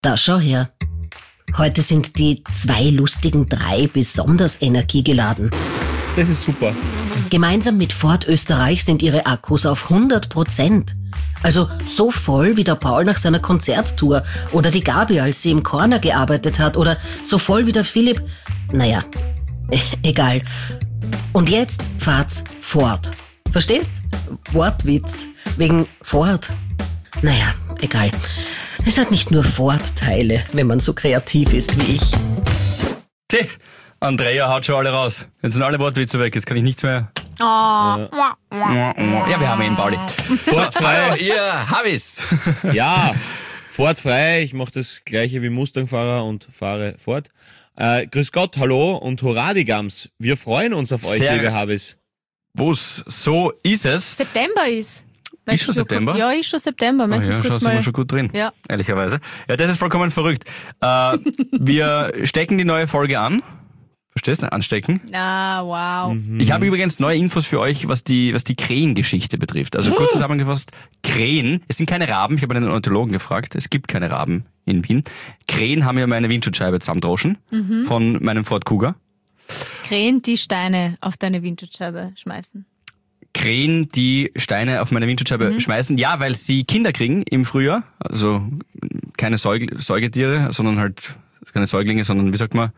Da schau her. Heute sind die 2 lustigen 3 besonders energiegeladen. Das ist super. Gemeinsam mit Ford Österreich sind ihre Akkus auf 100%. Also so voll wie der Paul nach seiner Konzerttour oder die Gabi, als sie im Corner gearbeitet hat, oder so voll wie der Philipp. Naja, egal. Und jetzt fahrt's Ford. Verstehst? Wortwitz. Wegen Ford. Naja, egal. Es hat nicht nur Vorteile, wenn man so kreativ ist wie ich. Tja, Andrea haut schon alle raus. Jetzt sind alle Wortwitze weg, jetzt kann ich nichts mehr. Ja, wir haben ihn, Pauli. Fortfrei. Ihr Habis. Ja, fortfrei. Ich mache das gleiche wie Mustangfahrer und fahre fort. Grüß Gott, hallo und hurra die Gams. Wir freuen uns auf euch, Sehr liebe Habis. Wo's so ist es. September ist. Ist schon September? Ja, ist schon September. Ja, Möchte ich schon kurz sind wir mal... schon gut drin, Ja. ehrlicherweise. Ja, das ist vollkommen verrückt. Wir stecken die neue Folge an. Verstehst du? Anstecken. Ah, wow. Ich habe übrigens neue Infos für euch, was die Krähengeschichte betrifft. Also kurz zusammengefasst, Krähen, es sind keine Raben, ich habe einen Ornithologen gefragt, es gibt keine Raben in Wien. Krähen haben ja meine Windschutzscheibe zusammendroschen von meinem Ford Kuga. Krähen, die Steine auf deine Windschutzscheibe schmeißen. Krähen, die Steine auf meine Windschutzscheibe schmeißen, ja, weil sie Kinder kriegen im Frühjahr, also keine Säugetiere, sondern halt keine Säuglinge, sondern wie sagt man,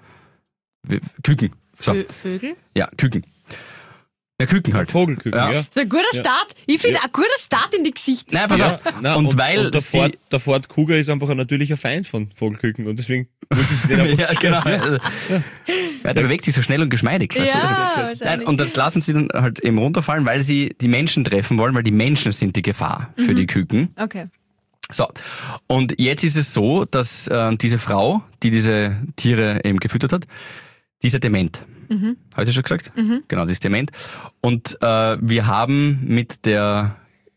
Küken. So. Vögel? Ja, Küken. Ja, Küken halt. Vogelküken, ja. Das ist ein guter Start. Ich finde, ein guter Start in die Geschichte. Nein, pass auf. Na, und weil der sie... der Ford Kuga ist einfach ein natürlicher Feind von Vogelküken und deswegen müssen sie den einfach... Ja, genau. Ja, der bewegt sich so schnell und geschmeidig. Weißt du? wahrscheinlich. Nein, und das lassen sie dann halt eben runterfallen, weil sie die Menschen treffen wollen, weil die Menschen sind die Gefahr für die Küken. Okay. So, und jetzt ist es so, dass diese Frau, die diese Tiere eben gefüttert hat, die ist ja dement. Habe ich schon gesagt? Genau, die ist dement. Und wir haben mit der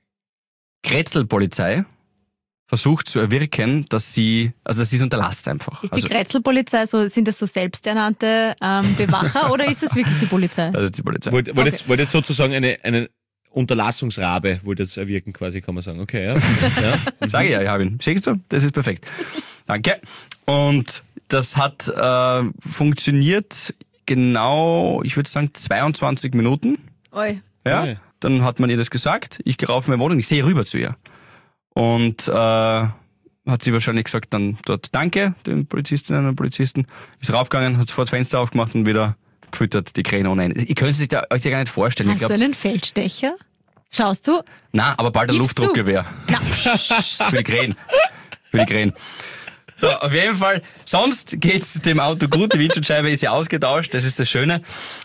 Kretzelpolizei versucht zu erwirken, dass sie es unterlasst einfach. Ist die Kretzelpolizei so, sind das so selbsternannte Bewacher oder ist das wirklich die Polizei? Das ist die Polizei. Wollte jetzt sozusagen eine Unterlassungsrabe wollte jetzt erwirken quasi, kann man sagen. Okay, ja. Ja. Sage ich habe ihn. Siehst du? Das ist perfekt. Danke. Und das hat funktioniert genau, ich würde sagen 22 Minuten. Oi. Ja. Okay. Dann hat man ihr das gesagt. Ich gehe rauf in meine Wohnung, ich sehe rüber zu ihr. Und hat sie wahrscheinlich gesagt dann dort Danke, den Polizistinnen und Polizisten. Ist raufgegangen, hat sofort das Fenster aufgemacht und wieder gefüttert, die Krähen ohne Ende. Ihr könnt es euch ja gar nicht vorstellen. Hast du einen Feldstecher? Schaust du? Nein, aber bald ein Gibst du? Luftdruckgewehr. Für die Krähen. Für die Krähen. So, auf jeden Fall, sonst geht's dem Auto gut, die Windschutzscheibe ist ja ausgetauscht, das ist das Schöne.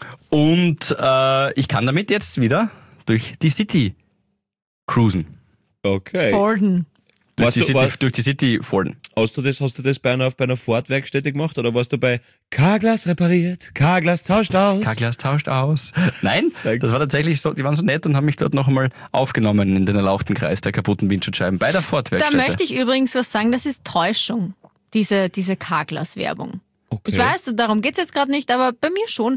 Und ich kann damit jetzt wieder durch die City cruisen. Okay. Forden. Durch Warst die City Forden. Hast du das bei einer Ford-Werkstätte gemacht oder warst du bei Carglass repariert, Carglass tauscht aus? Carglass tauscht aus. Nein, Sehr gut. das war tatsächlich so, die waren so nett und haben mich dort noch einmal aufgenommen in den erlauchten Kreis der kaputten Windschutzscheiben bei der Da Ford-Werkstätte. möchte ich übrigens was sagen, das ist Täuschung, diese Carglass-Werbung. Okay. Ich weiß, darum geht's jetzt gerade nicht, aber bei mir schon.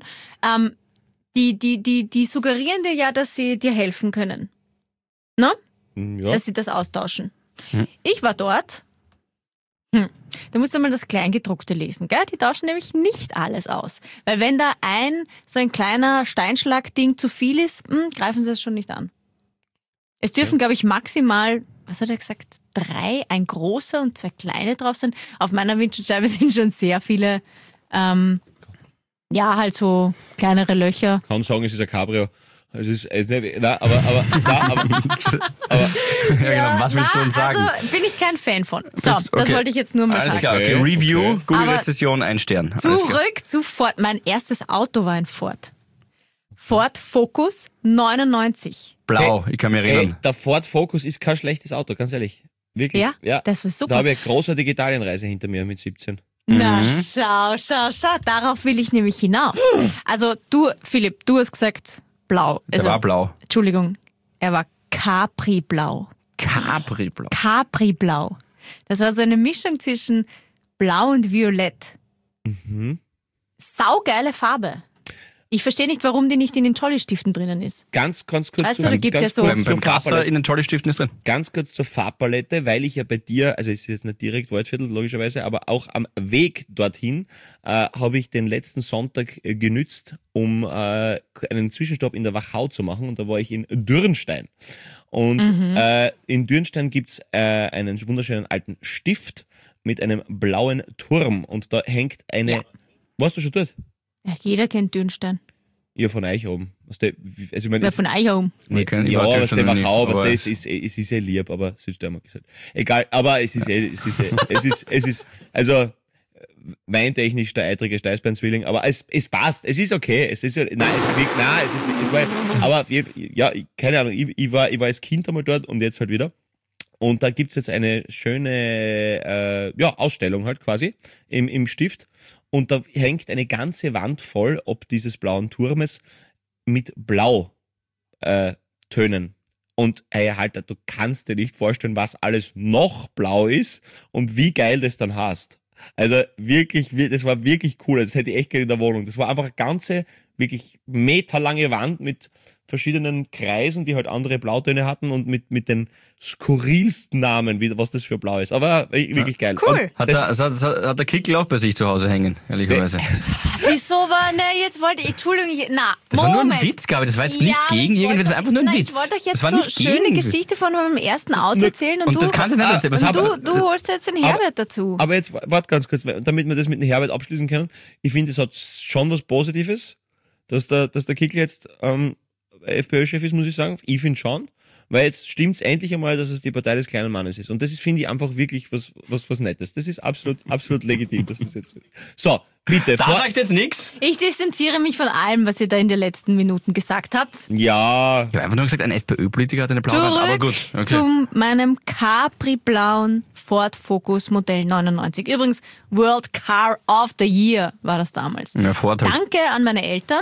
Die suggerieren dir ja, dass sie dir helfen können. Ne? Ja. Dass sie das austauschen. Ich war dort. Da musst du mal das Kleingedruckte lesen, gell? Die tauschen nämlich nicht alles aus. Weil wenn da so ein kleiner Steinschlagding zu viel ist, greifen sie es schon nicht an. Es dürfen, glaube ich, maximal, was hat er gesagt, 3, ein großer und 2 kleine drauf sein. Auf meiner Windschutzscheibe sind schon sehr viele, halt so kleinere Löcher. Kann sagen, es ist ein Cabrio. Es ist nicht, nein, aber Ja, genau. Was willst du uns sagen? Also bin ich kein Fan von. So, Das- okay. das wollte ich jetzt nur mal Alles sagen. klar, okay. Okay. Review, Okay. Google-Rezession, 1 Stern. Alles klar. Zurück zu Ford. Mein erstes Auto war ein Ford. Ford Focus 99. Blau, ich kann mich hey, erinnern. der Ford Focus ist kein schlechtes Auto, ganz ehrlich. Wirklich. Ja, das war super. Da habe ich eine großartige Italienreise hinter mir mit 17. Na, schau. Darauf will ich nämlich hinaus. Also du, Philipp, du hast gesagt blau. Der war blau. Entschuldigung, er war Capri-blau. Capri-blau. Capri-blau. Das war so eine Mischung zwischen blau und violett. Saugeile Farbe. Ich verstehe nicht, warum die nicht in den Jolly-Stiften drinnen ist. Ganz kurz Also, da gibt's ja so- kurz Beim zur Krasser Farbpalette. in den Jolly-Stiften ist drin. Ganz kurz zur Farbpalette, weil ich ja bei dir, also es ist jetzt nicht direkt Waldviertel, logischerweise, aber auch am Weg dorthin habe ich den letzten Sonntag genützt, um einen Zwischenstopp in der Wachau zu machen. Und da war ich in Dürnstein. Und in Dürnstein gibt's einen wunderschönen alten Stift mit einem blauen Turm. Und da hängt eine... Ja. Warst du schon dort? Ja, jeder kennt Dürnstein. Ja, von euch oben. Also ich meine, Wer von euch oben? nee, Okay, ich ja, war was schon der noch nie, Wachau, was aber- der ist, es ist ja lieb, aber Südsteiermark ist halt. Egal, aber es ist weintechnisch der eitrige Steißbein-Zwilling, aber es passt, es ist okay, es ist ja, aber ja, keine Ahnung, ich war als Kind einmal dort und jetzt halt wieder. Und da gibt's jetzt eine schöne Ausstellung halt quasi im Stift. Und da hängt eine ganze Wand voll, ob dieses blauen Turmes, mit Blau Tönen. Und ey, Alter, du kannst dir nicht vorstellen, was alles noch blau ist und wie geil das dann hast. Also wirklich, das war wirklich cool. Das hätte ich echt gerne in der Wohnung. Das war einfach eine ganze, wirklich meterlange Wand mit verschiedenen Kreisen, die halt andere Blautöne hatten und mit den skurrilsten Namen, was das für blau ist. Aber wirklich geil. Cool. Und Hat der Kickel auch bei sich zu Hause hängen, ehrlicherweise. Wieso war, jetzt wollte ich, Entschuldigung, Das war nur ein Witz, Gabi, das war jetzt nicht gegen irgendwen, das war einfach nur ein Witz. Ich wollte euch jetzt Das war so nicht schöne gegen- Geschichte von meinem ersten Auto erzählen und, Und das kannst du nicht erzählen. und du holst jetzt den Herbert dazu. Aber jetzt, warte ganz kurz, damit wir das mit dem Herbert abschließen können. Ich finde, es hat schon was Positives, dass der Kickl jetzt FPÖ-Chef ist, muss ich sagen. Ich finde schon. Weil jetzt stimmt's endlich einmal, dass es die Partei des kleinen Mannes ist. Und das ist, finde ich, einfach wirklich was Nettes. Das ist absolut legitim, dass das jetzt wird. So, bitte. Da sagt jetzt nichts. Ich distanziere mich von allem, was ihr da in den letzten Minuten gesagt habt. Ja, Ich habe einfach nur gesagt, ein FPÖ-Politiker hat eine blaue Wand, aber gut. Okay. Zu meinem Capri-blauen Ford Focus Modell 99. Übrigens, World Car of the Year war das damals. Ja, Vorteil. Danke an meine Eltern,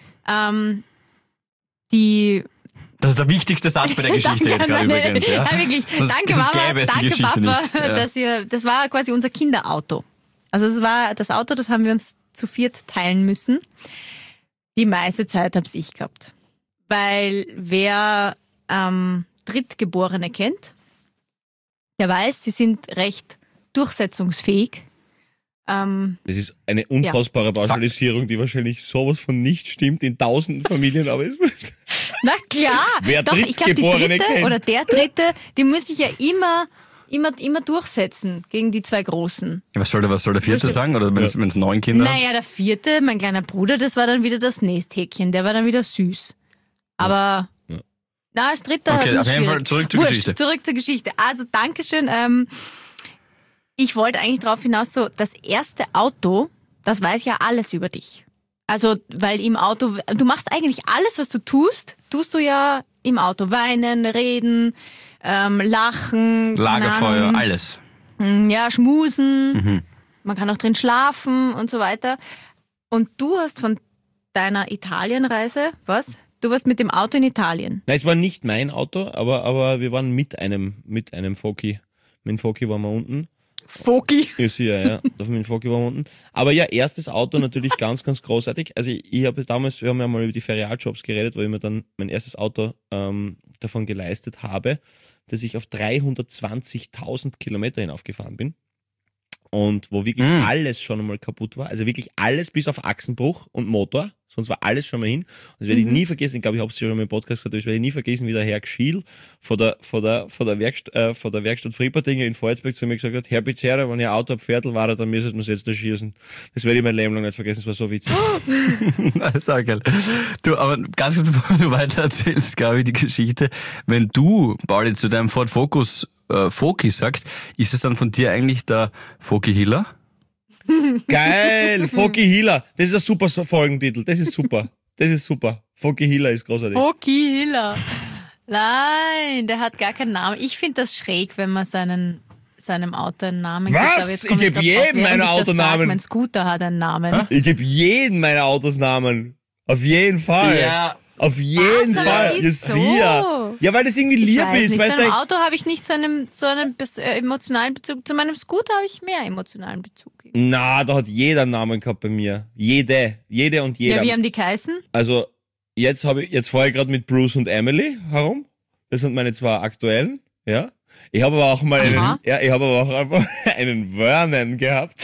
die... Das ist der wichtigste Satz bei der Geschichte jetzt an gerade meine- übrigens. Ja, wirklich. Sonst- Danke sonst Mama, gäbe es die danke Geschichte Papa, nicht. Ja. dass das war quasi unser Kinderauto. Also es war das Auto, das haben wir uns zu viert teilen müssen. Die meiste Zeit habe ich gehabt. Weil wer Drittgeborene kennt, der weiß, sie sind recht durchsetzungsfähig. das ist eine unfassbare Pauschalisierung, die wahrscheinlich sowas von nicht stimmt in tausenden Familien, aber es Na klar, Wer doch, ich glaube, die Drittgeborene dritte kennt. oder der dritte, die muss sich ja immer durchsetzen gegen die zwei Großen. Ja, was soll der Vierte sagen? Oder wenn es 9 Kinder hat? Naja, der vierte, mein kleiner Bruder, das war dann wieder das Nesthäkchen, der war dann wieder süß. Aber na, als dritter Okay, halt auf jeden Fall zurück zur Geschichte. Zurück zur Geschichte. Also, Dankeschön. Ich wollte eigentlich darauf hinaus, so das erste Auto, das weiß ja alles über dich. Also, weil im Auto, du machst eigentlich alles, was du tust du ja im Auto. Weinen, reden, lachen. keine Lagerfeuer, Ahnung, alles. ja, schmusen. Man kann auch drin schlafen und so weiter. Und du hast von deiner Italienreise, was? Du warst mit dem Auto in Italien. Nein, es war nicht mein Auto, aber wir waren mit einem Foki. Mit dem Foki waren wir unten. Foki. Ist hier, ja. Mit dem Foki waren wir unten. Aber ja, erstes Auto natürlich ganz großartig. Also ich habe damals, wir haben ja mal über die Ferialjobs geredet, wo ich mir dann mein erstes Auto davon geleistet habe, dass ich auf 320.000 Kilometer hinaufgefahren bin. Und wo wirklich alles schon einmal kaputt war. Also wirklich alles bis auf Achsenbruch und Motor. Sonst war alles schon mal hin. Und das werde ich nie vergessen. Ich glaube, ich habe es schon mal im Podcast gesagt, aber das werde ich nie vergessen, wie der Herr Gschiel von der Werkstatt Friepertinger in Volzberg zu mir gesagt hat, Herr Pizzerra, wenn ihr ein Auto Pferdl war, dann müsstet man es jetzt da schießen. Das werde ich mein Leben lang nicht vergessen. Das war so witzig. Das ist auch geil. Du, aber ganz kurz, bevor du weiter erzählst, glaube ich, die Geschichte. Wenn du, Pauli, zu deinem Ford Focus Foki sagst, ist es dann von dir eigentlich der Foki Hiller? Geil! Foki Hiller. Das ist ein super Folgentitel. Das ist super. Foki Hiller ist großartig. Foki Hiller. Nein, der hat gar keinen Namen. Ich finde das schräg, wenn man seinem Auto einen Namen Was? gibt. Aber jetzt komme Ich geb jedem während einen ich das Autonamen. sag, mein Scooter hat einen Namen. Ich gebe jeden meiner Autos Namen. Auf jeden Fall. Ja. Auf jeden Was, Fall. aber Just wieso? hier. Ja, weil das irgendwie Ich lieb weiß ist. nicht. Weißt Zu einem du, Auto habe ich nicht so einen emotionalen Bezug. Zu meinem Scooter habe ich mehr emotionalen Bezug. na, da hat jeder einen Namen gehabt bei mir. Jede und jeder. Ja, wie haben die geheißen? Also, jetzt fahre ich gerade mit Bruce und Emily herum. Das sind meine zwei aktuellen, ja. Ich habe aber auch mal Aha. einen Vernon gehabt.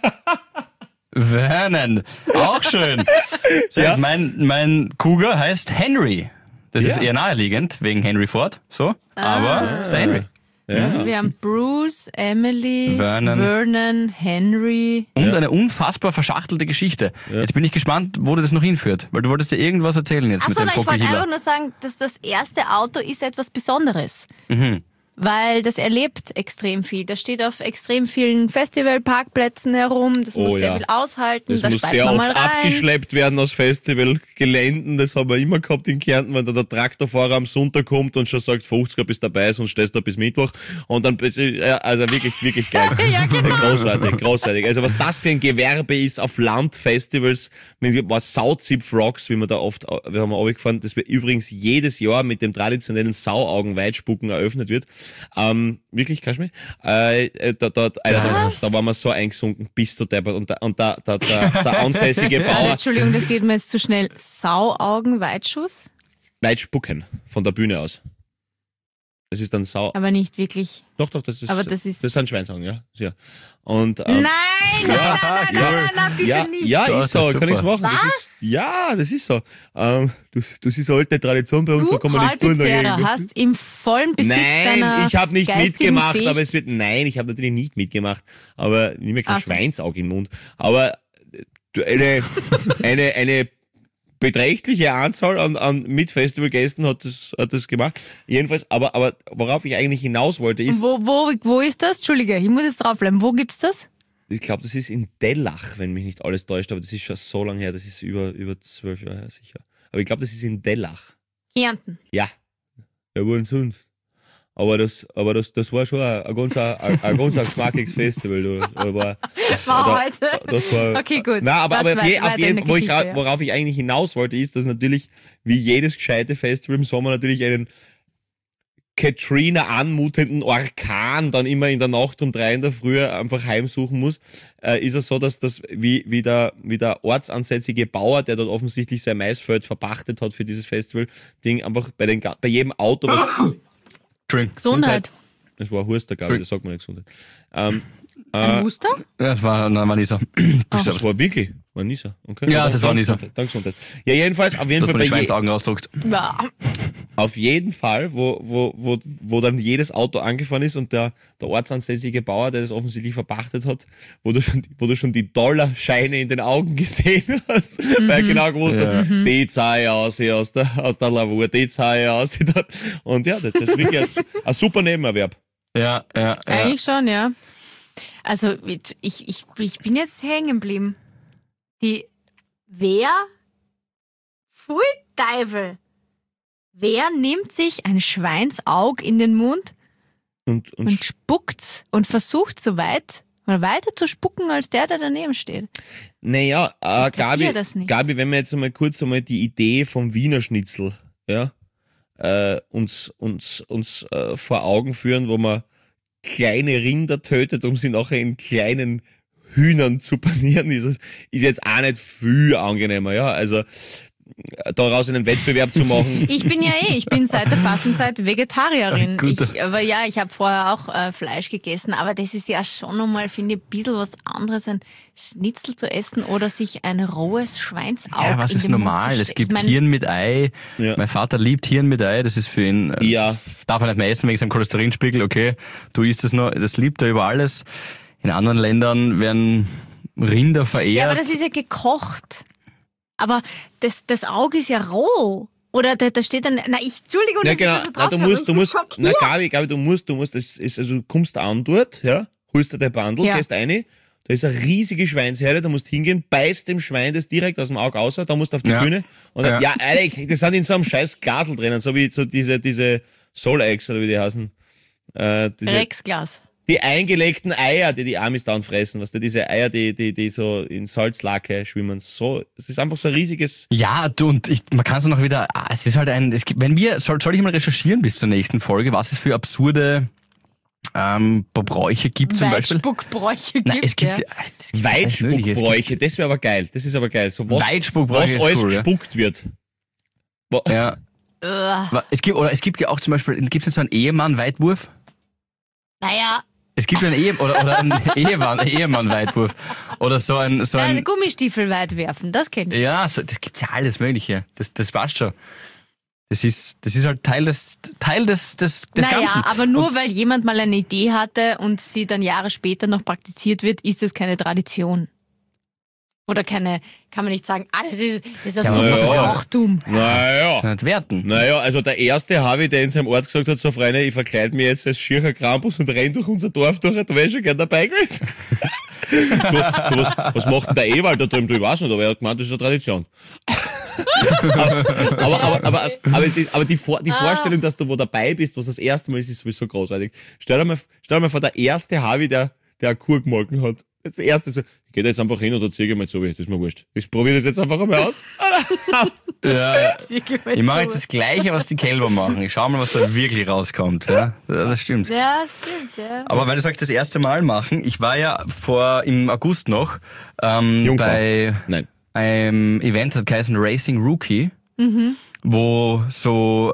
Vernon, auch schön. Ja. Mein Cougar heißt Henry. Das Ja. ist eher naheliegend, wegen Henry Ford, so. Aber ist der Henry. Also wir haben Bruce, Emily, Vernon. Vernon, Henry. Und eine unfassbar verschachtelte Geschichte. Jetzt bin ich gespannt, wo du das noch hinführt, weil du wolltest ja irgendwas erzählen jetzt mit Achso, dem ich wollte Fokuhila. einfach nur sagen, dass das erste Auto ist etwas Besonderes. Mhm. Weil das erlebt extrem viel. Das steht auf extrem vielen Festivalparkplätzen herum. Das muss sehr viel aushalten. Das Da muss steigt sehr man oft mal rein. abgeschleppt werden aus Festivalgeländen. Das haben wir immer gehabt in Kärnten, wenn da der Traktorfahrer am Sonntag kommt und schon sagt, 50er bist dabei, sonst stehst du da bis Mittwoch. Und dann, also wirklich geil. Ja, genau. Großartig. Also was das für ein Gewerbe ist auf Landfestivals, was Sauzipf Rocks, wie wir da oft, wir haben runtergefahren, das wir übrigens jedes Jahr mit dem traditionellen Sauaugenweitspucken eröffnet wird. Wirklich, kannst du mich? Da waren wir so eingesunken, bis du deppert. Und der ansässige Bauer, Entschuldigung, das geht mir jetzt zu schnell. Sauaugen-Weitschuss? Weitspucken von der Bühne aus. Das ist dann Aber nicht wirklich. Doch, das ist, Aber das sind Schweinsaugen, ja. Ja. Und, Nein, bitte nicht. Ja, Das ist so, ist kann ich's super. machen. Das ist so. Das ist eine alte Tradition bei uns, da Du, kann man nichts tun Kalbezehrer, dagegen. hast im vollen Besitz Nein, deiner ich habe nicht geistigen mitgemacht, Fähigkeit- aber ich habe natürlich nicht mitgemacht, aber nimm mir kein Ach so. Schweinsauge im Mund. Aber eine beträchtliche Anzahl an Mit-Festivalgästen hat das gemacht. Jedenfalls, aber worauf ich eigentlich hinaus wollte, ist, Wo ist das? Entschuldige, ich muss jetzt draufbleiben. Wo gibt's das? ich glaube, das ist in Dellach, wenn mich nicht alles täuscht, aber das ist schon so lange her, das ist über 12 Jahre her sicher. Aber ich glaube, das ist in Dellach. Kärnten. Ja. Ja, wo denn sonst? Aber das war schon ein ganz geschmackliches Festival. War heute. Das war, Okay, gut. Na, aber Was weiter auf jeden, in der Geschichte, ja. worauf ich eigentlich hinaus wollte, ist, dass natürlich, wie jedes gescheite Festival im Sommer, natürlich einen Katrina anmutenden Orkan dann immer in der Nacht um 3 in der Früh einfach heimsuchen muss, ist es so, dass das wie der ortsansässige Bauer, der dort offensichtlich sein Maisfeld verpachtet hat für dieses Festival-Ding, einfach bei jedem Auto was Gesundheit. das war ein Huster, glaube ich, das sagt man nicht Gesundheit. Ein Huster? Das war Nisa. Das war wirklich, war Nisa. Okay. Ja, das war Nisa. Dann Gesundheit. Ja, jedenfalls, Dass man die Schweinsaugen ausdruckt. Ja. auf jeden Fall, wo dann jedes Auto angefahren ist und der ortsansässige Bauer, der das offensichtlich verpachtet hat, wo du schon die Dollarscheine in den Augen gesehen hast, weil er genau gewusst hast, die zahle ich aus hier aus der Lavur, die zahle ich aus. Und ja, das ist wirklich ein super Nebenerwerb. Ja. Eigentlich schon, ja. Also ich bin jetzt hängen geblieben. Pfui Teufel. Wer nimmt sich ein Schweinsaug in den Mund Und spuckt's und versucht so weit oder weiter zu spucken als der daneben steht? naja, Ich kapier das nicht. Gabi, wenn wir jetzt einmal kurz die Idee vom Wiener Schnitzel, ja, uns vor Augen führen, wo man kleine Rinder tötet, um sie nachher in kleinen Hühnern zu panieren, ist jetzt auch nicht viel angenehmer, ja, also daraus einen Wettbewerb zu machen. Ich bin seit der Fastenzeit Vegetarierin. Gut. Ich habe vorher auch Fleisch gegessen, aber das ist ja schon nochmal, finde ich, ein bisschen was anderes, ein Schnitzel zu essen oder sich ein rohes Schweinsaug Ja, was in ist den Mund normal? zu Es stecken. gibt Ich mein, Hirn mit Ei. Ja. Mein Vater liebt Hirn mit Ei. Das ist für ihn, Ja. darf er nicht mehr essen wegen seinem Cholesterinspiegel. Okay, du isst es nur. Das liebt er über alles. In anderen Ländern werden Rinder verehrt. Ja, aber das ist ja gekocht. Aber das Auge ist ja roh. Oder da steht dann, Entschuldigung, Ja, dass ich genau. das so Na, drauf du habe, musst, ich bin schockiert. Gabi, du musst, also du kommst an dort, ja, holst dir dein Bandel, Ja. gehst rein, da ist eine riesige Schweinsherde, da musst du hingehen, beißt dem Schwein das direkt aus dem Auge raus, da musst du auf die Ja. Bühne und dann, Ja. Alter, das sind in so einem scheiß Glasel drinnen, so wie so diese Soul Eggs oder wie die heißen. Rexglas. die eingelegten Eier, die Amis dann fressen, was diese Eier, die so in Salzlake schwimmen, so, es ist einfach so ein riesiges... Ja, du, und man kann es noch wieder, es ist halt soll ich mal recherchieren bis zur nächsten Folge, was es für absurde Bräuche gibt zum Beispiel? Weitspuckbräuche gibt. Nein, es gibt Weitspuckbräuche, das wäre aber geil. Das ist aber geil. So was Weitspuckbräuche alles ist cool, gespuckt wird. Ja. Es gibt ja auch zum Beispiel, gibt es nicht so einen Ehemann-Weitwurf? Naja, Es gibt ja einen Ehemann-Weitwurf. Oder so ein Gummistiefel weit werfen, das kennt ich. ja, so, das gibt's ja alles Mögliche. Das passt schon. Das ist halt Teil des Naja, Ganzen. aber nur weil jemand mal eine Idee hatte und sie dann Jahre später noch praktiziert wird, ist das keine Tradition. Oder kann man nicht sagen, das ist ja super, das ist ja auch dumm. Naja. Nicht werten. Naja, also der erste Harvey, der in seinem Ort gesagt hat, so Freunde, ich verkleide mich jetzt als schiercher Krampus und renn durch unser Dorf durch, da wäre ich schon gern dabei gewesen. Was macht denn der Ewald da drüben? Ich weiß nicht, aber er hat gemeint, das ist eine Tradition. aber die Vorstellung, dass du wo dabei bist, was das erste Mal ist, ist sowieso großartig. Stell dir mal vor, der erste Harvey, der eine Kur gemolken hat. Das erste so, ich geh da jetzt einfach hin und erzähle mal so, das ist mir wurscht. Ich probiere das jetzt einfach einmal aus. Ja, ich mache jetzt das Gleiche, was die Kälber machen. Ich schau mal, was da wirklich rauskommt. Ja, das stimmt. Ja, stimmt, ja. Aber weil du sagst, das erste Mal machen, ich war ja im August noch bei Nein. einem Event, das heißt Racing Rookie, wo so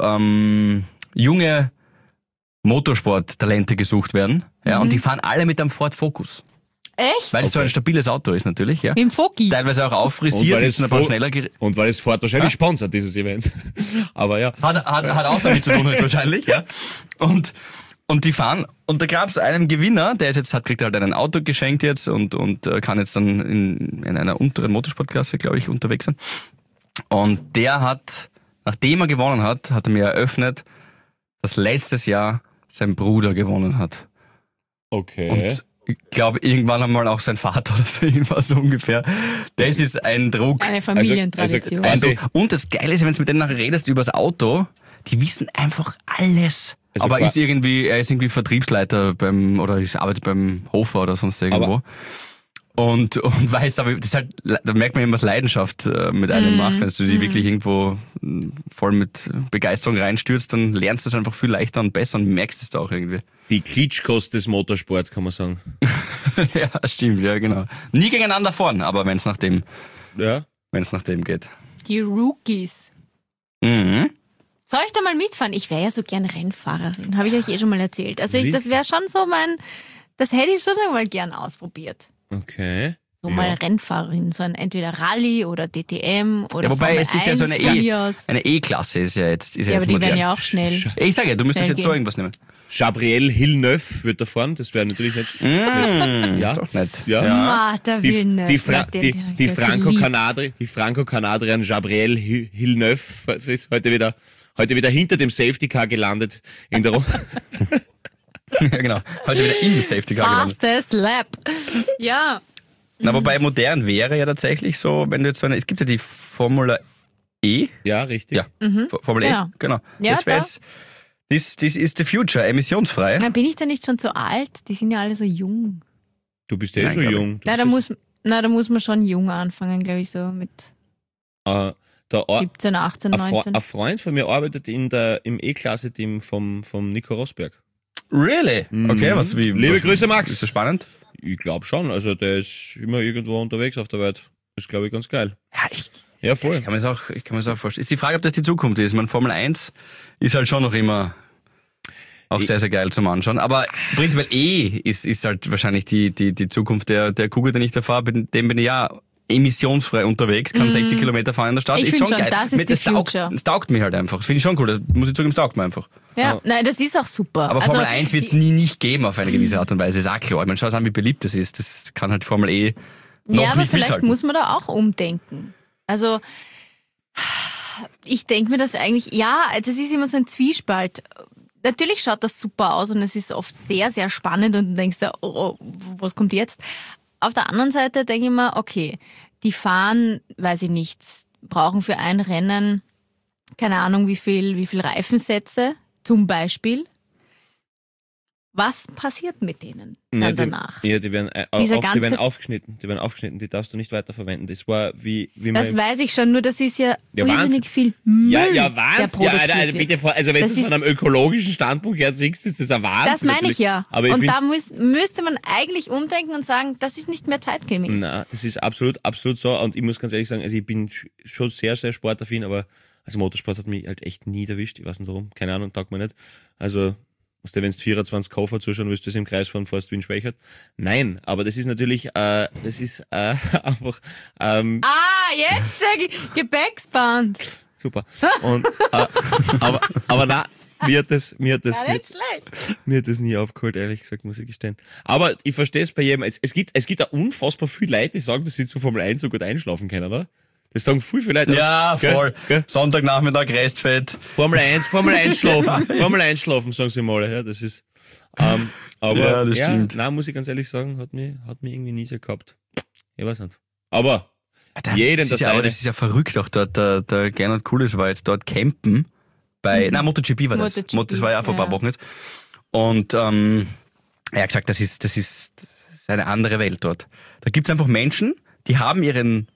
junge Motorsporttalente gesucht werden. Ja, und die fahren alle mit einem Ford Focus. Echt? Weil es so ein stabiles Auto ist natürlich. Ja. Mit dem Foki. Teilweise auch auffrisiert, weil ist ein paar schneller Und weil es Ford wahrscheinlich sponsert, dieses Event. Aber ja. Hat auch damit zu tun wahrscheinlich, ja. Und die fahren, und da gab es einen Gewinner, der ist jetzt kriegt halt ein Auto geschenkt jetzt und kann jetzt dann in einer unteren Motorsportklasse, glaube ich, unterwegs sein. Und der hat, nachdem er gewonnen hat, hat er mir eröffnet, dass letztes Jahr sein Bruder gewonnen hat. Okay. Und ich glaube, irgendwann einmal auch sein Vater oder so, irgendwas so ungefähr. Das ist ein Druck. Eine Familientradition. Also Und das Geile ist, wenn du mit denen nachher redest über das Auto, die wissen einfach alles. Also aber er ist irgendwie Vertriebsleiter arbeitet beim Hofer oder sonst irgendwo. Und weiß, aber das ist halt, da merkt man eben, was Leidenschaft mit einem macht. Wenn du die wirklich irgendwo voll mit Begeisterung reinstürzt, dann lernst du es einfach viel leichter und besser und merkst es da auch irgendwie. Die Klitschkost des Motorsports, kann man sagen. Ja, stimmt, ja, genau. Nie gegeneinander fahren, aber wenn es nach dem geht. Die Rookies. Mhm. Soll ich da mal mitfahren? Ich wäre ja so gern Rennfahrerin. Habe ich euch schon mal erzählt. Also das wäre schon so das hätte ich schon einmal gern ausprobiert. Okay. So mal Rennfahrerin, so ein entweder Rallye oder DTM oder Ja, wobei Formel es ist ja so 1 von mir aus. eine E-Klasse ist ja jetzt. Ist Ja, aber jetzt die werden modern. ja auch schnell. Ich sage ja, du müsstest schnell jetzt so gehen. irgendwas nehmen. Gabriel Villeneuve wird da fahren, das wäre natürlich nicht. Ja. Ist doch nett. Ja. Ah, der Die, Villeneuve. die, Fra Ja, die, den- die der Franco-Kanadierin Gabrielle Villeneuve ist heute wieder hinter dem Safety Car gelandet in der Ja, genau. Heute wieder im Safety Car gelandet. Fastest Lap. Ja. Na, wobei modern wäre ja tatsächlich so, wenn du jetzt es gibt ja die Formula E. Ja, richtig. Ja, Formel Genau. E, genau. Ja, Das wäre da. jetzt, this is the future, emissionsfrei. Na, bin ich da nicht schon zu alt? Die sind ja alle so jung. Du bist Nein, schon glaub ich. jung. Du Da bist muss man schon jung anfangen, glaube ich, so mit der 17, 18, 19. ein Freund von mir arbeitet im E-Klasse-Team vom Nico Rosberg. Really? Okay, Liebe Grüße, Max. Ist das spannend? Ich glaube schon. Also der ist immer irgendwo unterwegs auf der Welt. Das ist, glaube ich, ganz geil. Ja, voll. Ich kann mir das auch vorstellen. Ist die Frage, ob das die Zukunft ist. Man Formel 1 ist halt schon noch immer auch sehr, sehr geil zum Anschauen. Aber prinzipiell ist halt wahrscheinlich die Zukunft der Kugel, den ich da fahre. Dem bin ich ja emissionsfrei unterwegs, kann 60 Kilometer fahren in der Stadt. Ich ist find schon schon, geil. das ist die Future. Es taugt mich halt einfach. Das finde ich schon cool. Das muss ich zugeben, es taugt mir einfach. Ja, nein, das ist auch super. Aber Also, Formel 1 wird es nie nicht geben auf eine gewisse Art und Weise. Ist auch klar. Ich meine, schau an, wie beliebt das ist. Das kann halt Formel E noch ja, aber nicht vielleicht mithalten. muss man da auch umdenken. Also, ich denke mir das eigentlich, ja, das ist immer so ein Zwiespalt. Natürlich schaut das super aus und es ist oft sehr, sehr spannend und du denkst dir, oh, was kommt jetzt? Auf der anderen Seite denke ich mir, okay, die fahren, weiß ich nicht, brauchen für ein Rennen, keine Ahnung, wie viel Reifensätze zum Beispiel. Was passiert mit denen Ja, dann danach? Die werden aufgeschnitten. Die werden aufgeschnitten, die darfst du nicht weiterverwenden. Das war wie Das man... weiß ich schon, nur das ist ja Wahnsinn. irrsinnig viel Müll, Ja, der Wahnsinn. Ja, produziert also wird. bitte, also wenn Das du es von ist- einem ökologischen Standpunkt her siehst, ist das ein Wahnsinn. Das meine ich natürlich. ja. Aber ich und find's- da müsste man eigentlich umdenken und sagen, das ist nicht mehr zeitgemäß. Na, das ist absolut so. Und ich muss ganz ehrlich sagen, also ich bin schon sehr, sehr sportaffin, aber also Motorsport hat mich halt echt nie erwischt. Ich weiß nicht warum. Keine Ahnung, taugt mir nicht. Also, wenn du 24 Koffer zuschauen willst, du es im Kreis von fast Wien Schwächert. Nein, aber das ist natürlich, einfach, Jetzt check ich. Gepäcksband. super. Und, aber nein, mir hat das schlecht. mir hat das nie aufgeholt, ehrlich gesagt, muss ich gestehen. Aber ich verstehe es bei jedem. Es gibt da unfassbar viele Leute, die sagen, dass sie zu Formel 1 so gut einschlafen können, oder? Das sagen viele Leute. Ja, Gell? voll. Gell? Sonntagnachmittag Restfett. Formel 1 schlafen. Formel 1 schlafen, sagen sie mal. Ja, das ist, aber, Ja, das stimmt. nein, muss ich ganz ehrlich sagen, hat mich irgendwie nie so gehabt. Ich weiß nicht. Aber, Das jeden ist das ja, aber seine. das ist ja verrückt auch dort. Der Gernot Cooles war jetzt dort campen bei, nein, MotoGP war das. MotoGP, Das war ja vor ein paar ja. Wochen jetzt. Und er hat gesagt, das ist eine andere Welt dort. Da gibt's einfach Menschen, die haben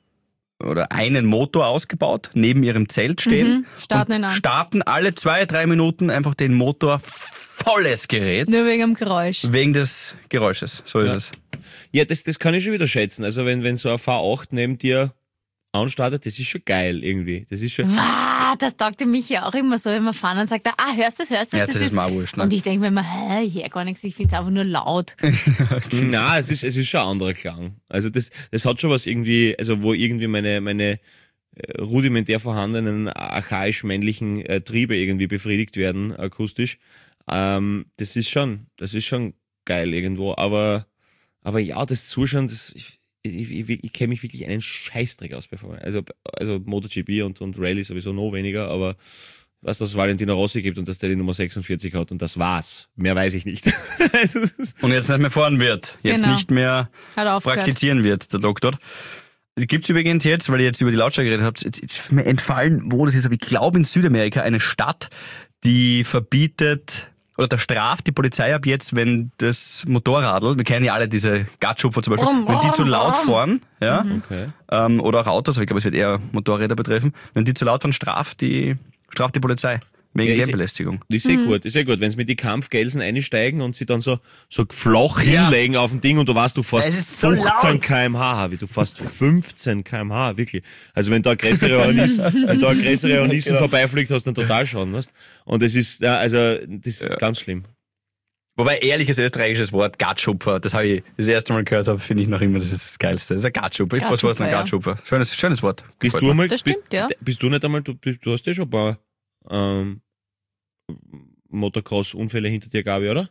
einen Motor ausgebaut, neben ihrem Zelt stehen. Starten ihn und an. starten alle 2-3 Minuten einfach den Motor volles Gerät. Nur wegen dem Geräusch. Wegen des Geräusches. So ist Ja. es. Ja, das kann ich schon wieder schätzen. Also wenn so ein V8 neben dir anstartet, das ist schon geil irgendwie. Das ist schon, Das taugt mich ja auch immer so, wenn wir fahren und sagt, hörst du das? Ja, das ist mir auch wurscht, ne? Und ich denke mir immer, ich höre gar nichts, ich finde es einfach nur laut. na, es ist schon ein anderer Klang. Also das hat schon was irgendwie, also wo irgendwie meine rudimentär vorhandenen archaisch-männlichen Triebe irgendwie befriedigt werden, akustisch. Das ist schon geil irgendwo. Aber ja, das Zuschauen, ich kenne mich wirklich einen Scheißdreck aus. Also MotoGP und Rallye sowieso noch weniger, aber ich weiß, dass es Valentino Rossi gibt und dass der die Nummer 46 hat und das war's. Mehr weiß ich nicht. Und jetzt nicht mehr fahren wird. Jetzt Genau. nicht mehr Hat aufgehört. praktizieren wird, der Doktor. Gibt's übrigens jetzt, weil ihr jetzt über die Lautstärke geredet habt, jetzt ist mir entfallen, wo das ist, aber ich glaube in Südamerika eine Stadt, die verbietet oder da straft die Polizei ab jetzt, wenn das Motorradl, wir kennen ja alle diese Gatschupfer zum Beispiel, wenn die zu laut fahren, ja, Okay. oder auch Autos, aber ich glaube, es wird eher Motorräder betreffen, wenn die zu laut fahren, straft die Polizei wegen Ja, ist- Lärmbelästigung. Das ist sehr gut, Wenn sie mit die Kampfgelsen einsteigen und sie dann so flach hinlegen auf dem Ding und du weißt, du fährst Es ist so 15 laut. km/h, wie du fährst 15 km/h, wirklich. Also wenn da ein größere Hornissen vorbeifliegt, hast du dann total Schaden, weißt? Und das ist, das ist ganz schlimm. Wobei ehrliches österreichisches Wort, Gatschupfer, das habe ich das erste Mal gehört habe, finde ich noch immer, das ist das Geilste. Das ist ein Gatschupfer. Ich weiß was ein Gatschupfer, Gatschupfer. Schönes Wort. Bist Gefällt du mir. einmal, Das stimmt, ja. bist du nicht einmal, du hast ja schon ein paar Motocross-Unfälle hinter dir, Gabi, oder?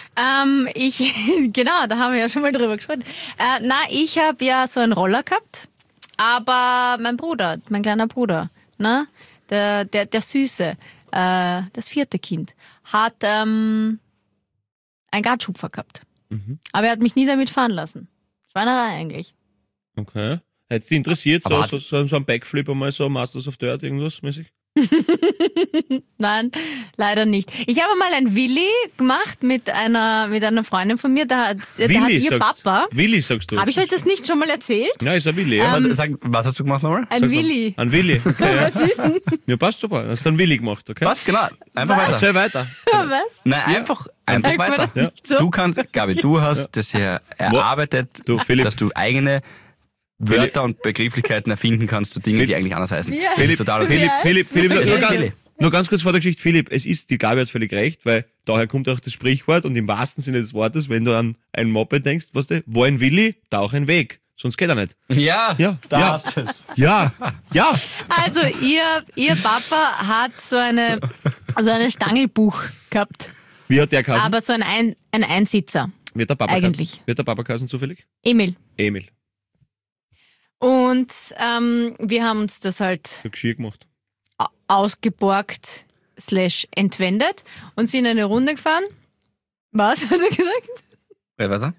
Genau, da haben wir ja schon mal drüber gesprochen. Ich habe ja so einen Roller gehabt, aber mein kleiner Bruder, ne, der Süße, das 4. Kind, hat einen Gatschupfer gehabt. Mhm. Aber er hat mich nie damit fahren lassen. Schweinerei eigentlich. Okay. Hättest dich interessiert, Aber so ein Backflip einmal, so Masters of Dirt, irgendwas mäßig? Nein, leider nicht. Ich habe mal ein Willi gemacht mit einer Freundin von mir, da hat ihr Papa. Willi, sagst du? Habe ich euch das nicht schon mal erzählt? Ja, ist ein Willi, ja. Aber sag, was hast du gemacht nochmal? Ein Sag's mal. Willi. Ein Willi. Okay, ja. Was ist denn? Ja, passt super. Hast du einen Willi gemacht, okay? Was? Genau. Einfach Was? weiter. Erzähl weiter. Was? Nein, einfach Sagt man weiter. das nicht so? Du kannst, Gabi, du hast das hier erarbeitet, Du, Philipp. dass du eigene Wörter und Begrifflichkeiten erfinden kannst zu Dingen, die eigentlich anders heißen. Ja. Das ist total okay. Philipp, Das nur ist ganz, Willi. nur ganz kurz vor der Geschichte. Philipp, die Gabi hat völlig recht, weil daher kommt auch das Sprichwort und im wahrsten Sinne des Wortes, wenn du an ein Moped denkst, weißt du, wo ein Willi, da auch ein Weg. Sonst geht er nicht. Ja, Ja, da ja. hast du es. Ja, ja. Also ihr Papa hat so eine Stangelbuch gehabt, Wie hat der Kassen? aber so ein Einsitzer. Wird der Papa eigentlich. Kassen? Wird der Papa Kassen zufällig? Emil. Emil. Und wir haben uns das halt So Geschirr gemacht. ausgeborgt / entwendet und sind eine Runde gefahren. Was hat er gesagt? Ja, weiter.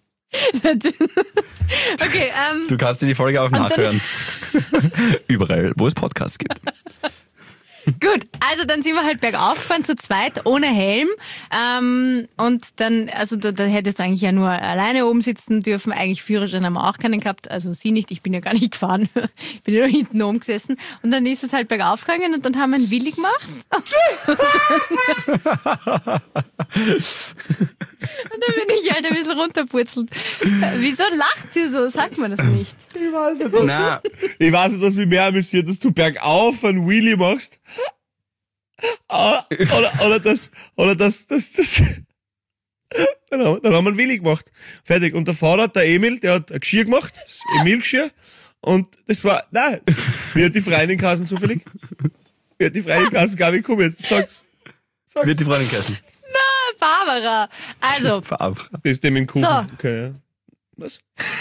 Okay, Du kannst dir die Folge auch dann- nachhören. Überall, wo es Podcasts gibt. gut. Also dann sind wir halt bergauf gefahren, zu zweit, ohne Helm. Und dann, also da hättest du eigentlich ja nur alleine oben sitzen dürfen. Eigentlich Führerschein haben wir auch keinen gehabt. Also sie nicht, ich bin ja gar nicht gefahren. Ich bin ja nur hinten oben gesessen. Und dann ist es halt bergauf gegangen und dann haben wir einen Willi gemacht. Und dann bin ich halt ein bisschen runterpurzelt. Wieso lacht sie so? Sagt man das nicht? Ich weiß nicht, was mich mehr amüsiert, dass du bergauf einen Wheelie machst. Oder das. Dann haben wir einen Wheelie gemacht. Fertig. Und der Vater, der Emil, der hat ein Geschirr gemacht. Das Emil-Geschirr. Und das war, nein, wie hat die Freundin geheißen zufällig? Wie hat die Freundin geheißen, Gabi, komm jetzt, sag's. Wie hat die Freundin geheißen? Barbara. Also. Barbara. Das ist dem in Kuchen. So. Okay, ja. Was?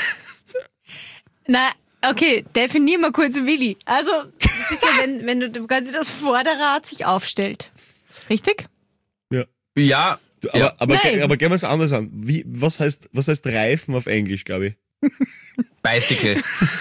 Na, okay, definier mal kurz Willi. Also, das ist ja, wenn du quasi das Vorderrad sich aufstellt. Richtig? Ja. Aber gehen wir es anders an. Was heißt Reifen auf Englisch, glaube ich? Bicycle.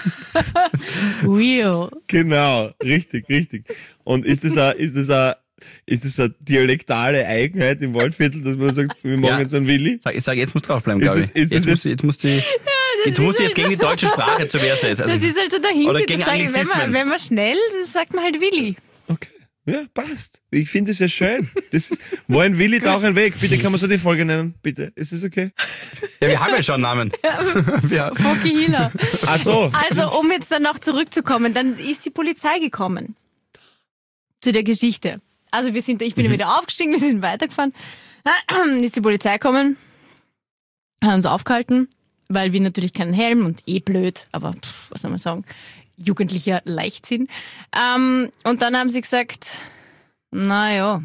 Wheel. Genau, richtig. Und ist das eine dialektale Eigenheit im Waldviertel, dass man sagt, wir machen jetzt einen Willi? Ich sag, jetzt muss draufbleiben, glaube ich. Jetzt musst du jetzt gegen die deutsche Sprache zur Wehr setzen. Also, das ist halt so dahinter. oder gegen Anglizismen. Wenn man schnell, das sagt man halt Willi. Okay. Ja, passt. Ich finde es ja schön. War ein Willi da auch ein Weg? Bitte, kann man so die Folge nennen? Bitte. Ist das okay? Ja, wir haben ja schon einen Namen. Foki Hila. Ach so. Also, um jetzt dann noch zurückzukommen, dann ist die Polizei gekommen. Zu der Geschichte. Also, ich bin wieder aufgestiegen, wir sind weitergefahren. Ist die Polizei gekommen, hat uns aufgehalten, weil wir natürlich keinen Helm und blöd, aber was soll man sagen, jugendlicher Leichtsinn. Und dann haben sie gesagt, naja,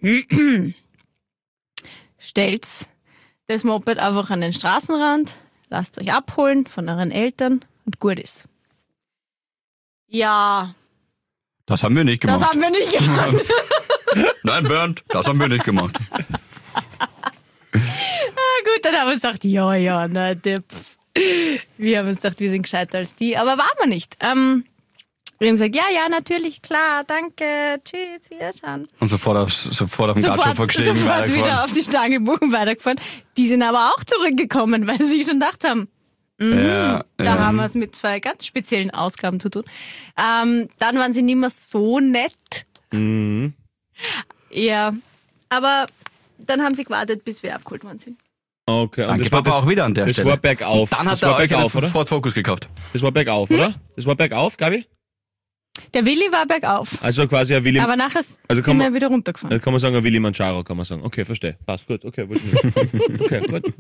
stellt das Moped einfach an den Straßenrand, lasst euch abholen von euren Eltern und gut ist. Ja. Das haben wir nicht gemacht. Das haben wir nicht gemacht. Nein, Bernd, das haben wir nicht gemacht. Gut, dann haben wir uns gedacht, ja, na, wir haben uns gedacht, wir sind gescheiter als die, aber waren wir nicht. Wir haben gesagt, ja, natürlich, klar, danke, tschüss, wiederschauen. Und sofort auf den Gatschopfer gestiegen, sofort wieder auf die Stange buchen, weitergefahren. Die sind aber auch zurückgekommen, weil sie sich schon gedacht haben, da haben wir es mit zwei ganz speziellen Ausgaben zu tun. Dann waren sie nicht mehr so nett. Mhm. Ja, aber dann haben sie gewartet, bis wir abgeholt worden sind. Okay. Und Danke, Papa, auch wieder an der Stelle. Das war bergauf. Dann hat er euch bergauf, oder? Ford Focus gekauft. Das war bergauf, oder? Das war bergauf, Gabi? Der Willi war bergauf. Also quasi ein Willi... Aber nachher Also sind wir wieder runtergefahren. Kann man sagen, ein Willi Mangiaro, kann man sagen. Okay, verstehe. Passt, gut. Okay, okay, gut.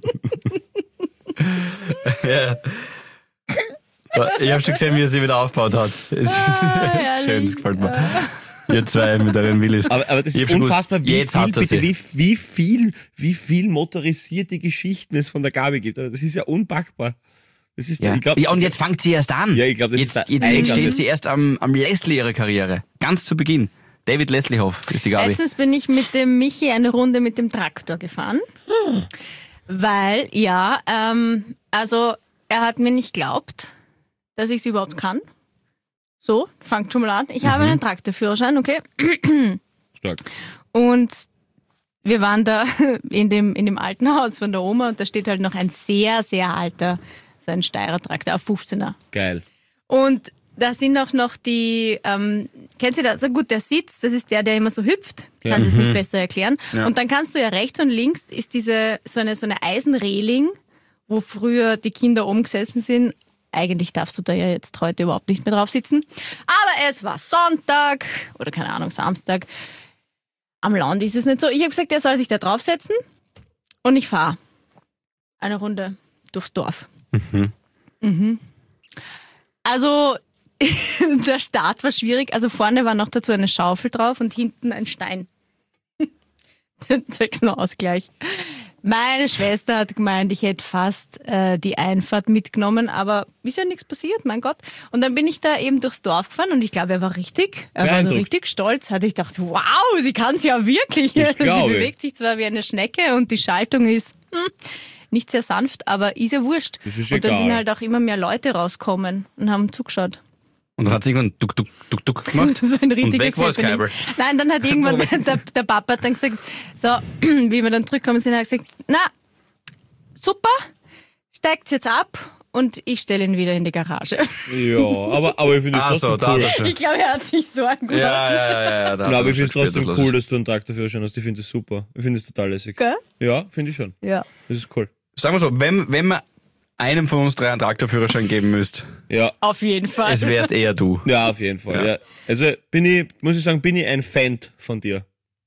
Ja. Ich habe schon gesehen, wie er sie wieder aufgebaut hat. Es ist schön, das gefällt mir. Ihr zwei mit euren Willis. Aber das ist unfassbar, wie viel motorisierte Geschichten es von der Gabi gibt. Also das ist ja unpackbar. Das ist, ja. Ich glaub, und jetzt fängt sie erst an. Ja, ich glaube, jetzt steht sie erst am Leslie ihrer Karriere. Ganz zu Beginn. David Lesliehoff ist die Gabi. Letztens bin ich mit dem Michi eine Runde mit dem Traktor gefahren. Weil, also er hat mir nicht geglaubt, dass ich es überhaupt kann. So, fangt schon mal an. Ich habe einen Traktorführerschein, okay. Stark. Und wir waren da in dem alten Haus von der Oma und da steht halt noch ein sehr, sehr alter, so ein Steyrer Traktor auf 15er. Geil. Und da sind auch noch die, kennst du das? So gut, der Sitz, das ist der immer so hüpft. Kann das nicht besser erklären. Ja. Und dann kannst du ja rechts und links ist so eine Eisenreling, wo früher die Kinder oben gesessen sind. Eigentlich darfst du da ja jetzt heute überhaupt nicht mehr drauf sitzen. Aber es war Sonntag oder keine Ahnung, Samstag. Am Land ist es nicht so. Ich habe gesagt, er soll sich da draufsetzen und ich fahre eine Runde durchs Dorf. Also der Start war schwierig. Also vorne war noch dazu eine Schaufel drauf und hinten ein Stein. Zwecks nur Ausgleich. Meine Schwester hat gemeint, ich hätte fast die Einfahrt mitgenommen, aber ist ja nichts passiert, mein Gott. Und dann bin ich da eben durchs Dorf gefahren und ich glaube, er war so richtig stolz. Hatte ich gedacht, wow, sie kann es ja wirklich. Sie bewegt sich zwar wie eine Schnecke und die Schaltung ist nicht sehr sanft, aber ist ja wurscht. Das ist und dann egal. sind halt auch immer mehr Leute rauskommen und haben zugeschaut. Und dann hat sie irgendwann duck gemacht. Das war ein und richtiges weg war das Happening. Kabel. Nein, dann hat irgendwann der Papa hat dann gesagt, so, wie wir dann zurückkommen sind, hat er gesagt, na, super, steigt's jetzt ab und ich stelle ihn wieder in die Garage. Ja, aber ich finde es trotzdem Da cool. hat er schon. Ich glaube, er hat sich Sorgen gemacht. Ja. Ja, aber ich finde es trotzdem cool, dass du einen Traktorführerschein hast. Ich finde es super. Ich finde es total lässig. Gell? Ja, finde ich schon. Ja. Das ist cool. Sagen wir so, wenn man einem von uns 3 einen Traktorführerschein geben müsst, Ja, Auf jeden Fall. es wärst eher du. ja, auf jeden Fall. Ja. Ja. Also muss ich sagen, bin ich ein Fan von dir.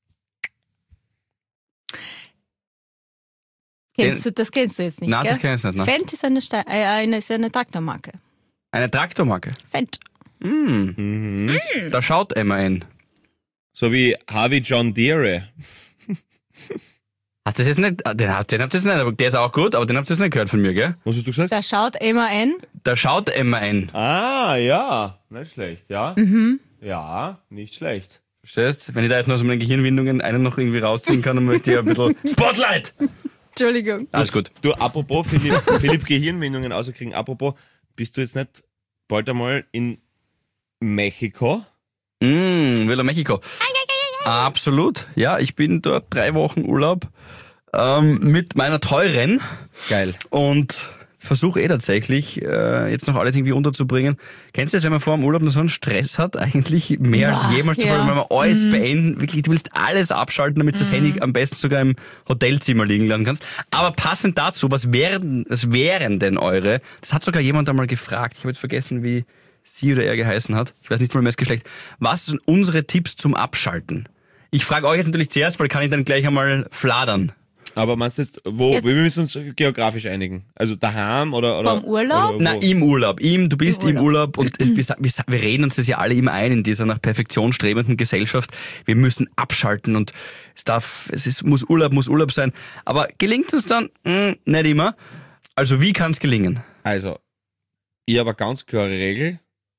Das kennst du jetzt nicht, Nein, gell? das kenn ich nicht, nein. Fendt ist ist eine Traktormarke. Eine Traktormarke. Fendt. Da schaut MAN. So wie Harvey John Deere. Hast du das jetzt nicht? Den habt ihr nicht, aber der ist auch gut, aber den habt ihr jetzt nicht gehört von mir, gell? Was hast du gesagt? Da schaut MAN. Da schaut MAN. Ah, ja. Nicht schlecht, ja. Ja, nicht schlecht. Verstehst? Wenn ich da jetzt noch aus meinen Gehirnwindungen einen noch irgendwie rausziehen kann, dann möchte ich ein bisschen Spotlight! Entschuldigung. Alles gut. Du, apropos Philipp Gehirnwindungen außerkriegen, apropos, bist du jetzt nicht bald einmal in Mexiko? Villa Mexico. Absolut. Ja, ich bin dort 3 Wochen Urlaub mit meiner Teuren Geil. und versuche tatsächlich jetzt noch alles irgendwie unterzubringen. Kennst du das, wenn man vor dem Urlaub noch so einen Stress hat, eigentlich mehr als jemals zuvor, ja. wenn man alles beenden, wirklich, du willst alles abschalten, damit du das Handy am besten sogar im Hotelzimmer liegen lassen kannst. Aber passend dazu, was wären denn eure, das hat sogar jemand einmal gefragt, ich habe jetzt vergessen, wie sie oder er geheißen hat, ich weiß nicht mal mehr das Geschlecht, was sind unsere Tipps zum Abschalten? Ich frage euch jetzt natürlich zuerst, weil kann ich dann gleich einmal fladern. Aber meinst du jetzt, wir müssen uns geografisch einigen? Also daheim oder Vom Urlaub? Oder Na, im Urlaub. Du bist im Urlaub und wir reden uns das ja alle immer ein in dieser nach Perfektion strebenden Gesellschaft. Wir müssen abschalten und muss Urlaub sein. Aber gelingt es dann? Nicht immer. Also wie kann es gelingen? Also, ich habe eine ganz klare Regel.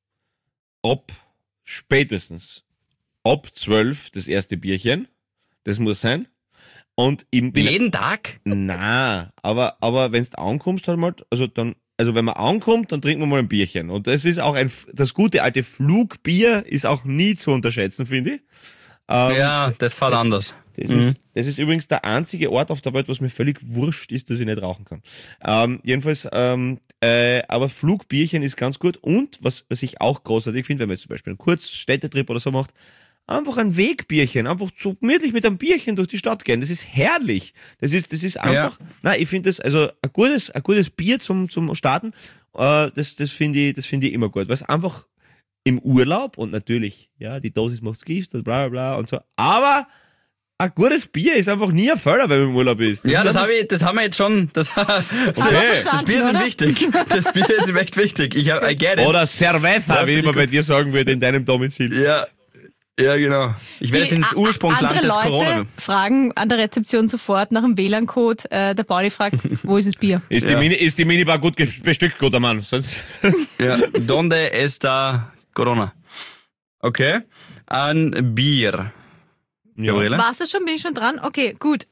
Spätestens ab 12 das erste Bierchen. Das muss sein. Und ich bin Jeden Tag? Na, aber wenn du ankommst halt mal, also wenn man ankommt, dann trinken wir mal ein Bierchen. Und das ist auch das gute alte Flugbier ist auch nie zu unterschätzen, finde ich. Ja, das fährt anders. Das ist übrigens der einzige Ort auf der Welt, was mir völlig wurscht ist, dass ich nicht rauchen kann. Jedenfalls, aber Flugbierchen ist ganz gut. Und was ich auch großartig finde, wenn man jetzt zum Beispiel einen Kurzstädtetrip oder so macht, einfach ein Wegbierchen, einfach so gemütlich mit einem Bierchen durch die Stadt gehen. Das ist herrlich. Das ist einfach, nein, ich finde das, also ein gutes Bier zum Starten, das finde ich immer gut, weil es einfach im Urlaub und natürlich, ja, die Dosis macht's Gift, bla bla bla und so, aber ein gutes Bier ist einfach nie ein Fehler, wenn man im Urlaub ist. Ja, das haben wir jetzt schon. Das Bier ist oder? wichtig. Das Bier ist ihm echt wichtig. I get it. Oder Cerveza, wie man bei dir sagen würde, in deinem Domizil. Ja, genau. Ich werde jetzt ins Ursprungsland des Andere Corona. Leute fragen an der Rezeption sofort nach dem WLAN-Code. Der Pauli fragt, wo ist das Bier? Ist die Minibar gut bestückt, guter Mann? Sonst Ja, donde está Corona? Okay. Ein Bier. Gabriele? Warst du schon? Bin ich schon dran? Okay, gut.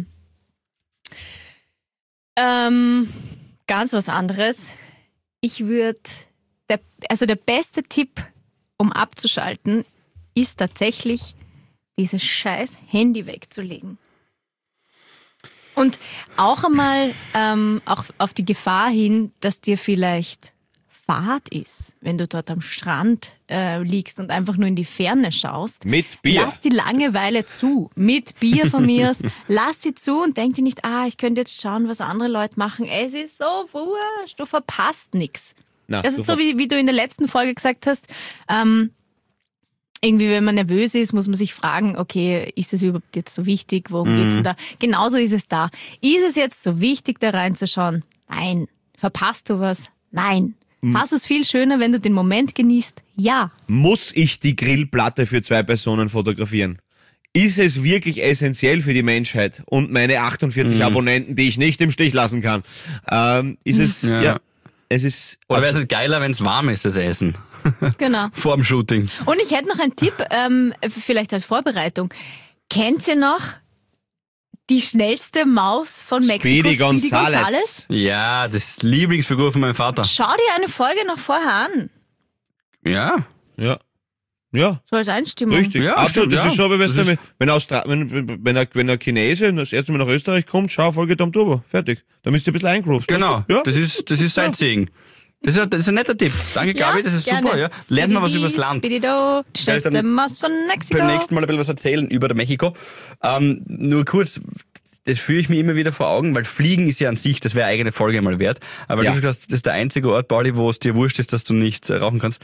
Ganz was anderes. Ich würde, der beste Tipp, um abzuschalten, ist tatsächlich, dieses scheiß Handy wegzulegen. Und auch einmal auch auf die Gefahr hin, dass dir vielleicht Fahrt ist, wenn du dort am Strand liegst und einfach nur in die Ferne schaust. mit Bier. Lass die Langeweile zu. Mit Bier von mir aus. Lass sie zu und denk dir nicht, ich könnte jetzt schauen, was andere Leute machen. Es ist so wurscht, du verpasst nichts. Na, Das ist so, wie du in der letzten Folge gesagt hast, irgendwie, wenn man nervös ist, muss man sich fragen, okay, ist das überhaupt jetzt so wichtig? Worum geht's denn da? Genauso ist es da. Ist es jetzt so wichtig, da reinzuschauen? Nein. Verpasst du was? Nein. Hast du es viel schöner, wenn du den Moment genießt? Ja. Muss ich die Grillplatte für 2 Personen fotografieren? Ist es wirklich essentiell für die Menschheit und meine 48 Abonnenten, die ich nicht im Stich lassen kann? Ist es, es ist... Oder wäre es nicht geiler, wenn es warm ist, das Essen? Genau. Vor dem Shooting. Und ich hätte noch einen Tipp, vielleicht als Vorbereitung. Kennt ihr noch die schnellste Maus von Mexiko? Speedy Gonzales. Ja, das ist Lieblingsfigur von meinem Vater. Schau dir eine Folge noch vorher an. Ja. Ja. Ja, So als Einstimmung. richtig. Ja, Absolut. stimmt, Das ja. ist so, wie Das ist- wenn ein Chinese das erste Mal nach Österreich kommt, schau, Folge Tom Turbo. Fertig. Da müsst ihr ein bisschen eingerufen. Genau, Ja. das ist Sightseeing. Das ist ein netter Tipp. Danke, Gabi, das ist gerne. super. Ja. Lernt mal was übers Land. Spidido, die schnellste dann Maus von Mexiko. Beim nächsten Mal ein bisschen was erzählen über Mexiko. Nur kurz, das führe ich mir immer wieder vor Augen, weil Fliegen ist ja an sich, das wäre eine eigene Folge mal wert. Aber Ja. du gesagt hast, das ist der einzige Ort, Pauli, wo es dir wurscht ist, dass du nicht rauchen kannst.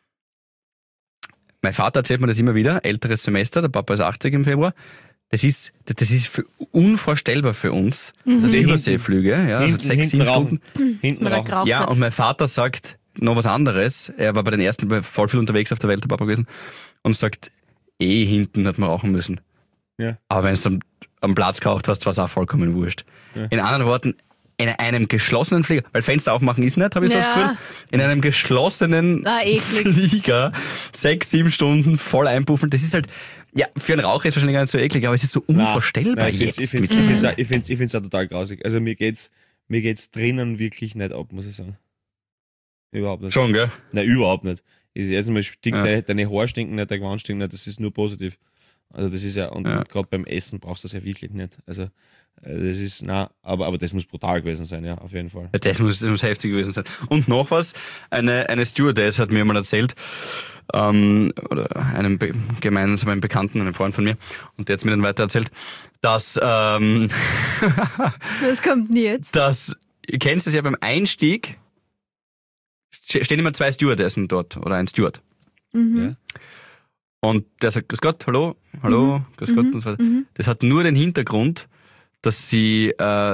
Mein Vater erzählt mir das immer wieder, älteres Semester, der Papa ist 80 im Februar. Das ist unvorstellbar für uns. Also die Überseeflüge, ja, also 6-7 Stunden. Hinten Weil er rauchen. geraucht Ja, hat. und mein Vater sagt noch was anderes. Er war bei den ersten voll viel unterwegs auf der Welt, der Papa gewesen, und sagt, hinten hat man rauchen müssen. Ja. Aber wenn du am Platz geraucht hast, war es auch vollkommen wurscht. Ja. In anderen Worten, in einem geschlossenen Flieger, weil Fenster aufmachen ist nicht, habe ich so das Ja. Gefühl, in einem geschlossenen Eklig. Flieger 6-7 Stunden voll einpuffen, das ist halt, ja, für einen Raucher ist es wahrscheinlich gar nicht so eklig, aber es ist so unvorstellbar Nein, jetzt. Ich mittlerweile. finde es auch total grausig. Also mir geht's drinnen wirklich nicht ab, muss ich sagen. Überhaupt nicht. Schon, gell? Nein, überhaupt nicht. Erstens mal stinkt Ja. deine Haare stinken nicht, der Gewand stinkt nicht, das ist nur positiv. Also das ist ja, und Ja. gerade beim Essen brauchst du das ja wirklich nicht. Also das ist, aber das muss brutal gewesen sein, ja, auf jeden Fall. Ja, das muss heftig gewesen sein. Und noch was, eine Stewardess hat mir mal erzählt, oder einem gemeinsamen Bekannten, einem Freund von mir, und der hat es mir dann weiter erzählt, dass, Das kommt nie jetzt. ihr kennt es ja beim Einstieg, stehen immer 2 Stewardessen dort, oder ein Steward. Mhm. Und der sagt, grüß Gott, hallo, grüß Gott und so weiter. Das hat nur den Hintergrund, dass sie